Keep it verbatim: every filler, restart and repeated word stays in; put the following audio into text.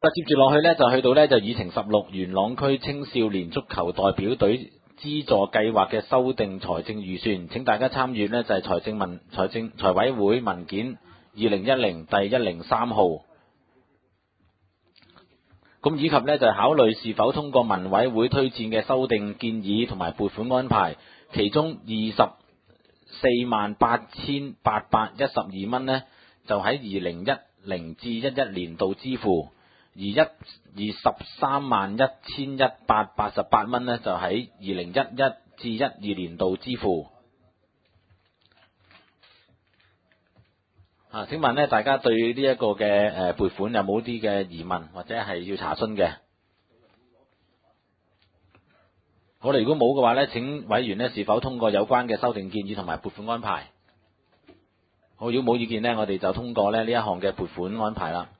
咁啊，接住落去呢，就去到呢，就議程十六元朗區青少年足球代表隊資助計劃嘅修訂財政預算，請大家參閱呢，就係財政文財政財委會文件二零一零第一零三號。咁以及呢，就考慮是否通過民委會推薦嘅修訂建議同埋撥款安排，其中二十四萬八千八百一十二蚊呢，就喺二零一零至一一年度支付，而一而十三萬一千一百八十八蚊呢，就喺二零一一至一二年度支付。啊，請問呢，大家對呢一個嘅誒撥款有冇啲嘅疑問或者係要查詢嘅？好啦，如果冇嘅話呢，請委員呢是否通過有關嘅修訂建議同埋撥款安排？好，如果冇意見呢，我哋就通過呢呢一項嘅撥款安排啦。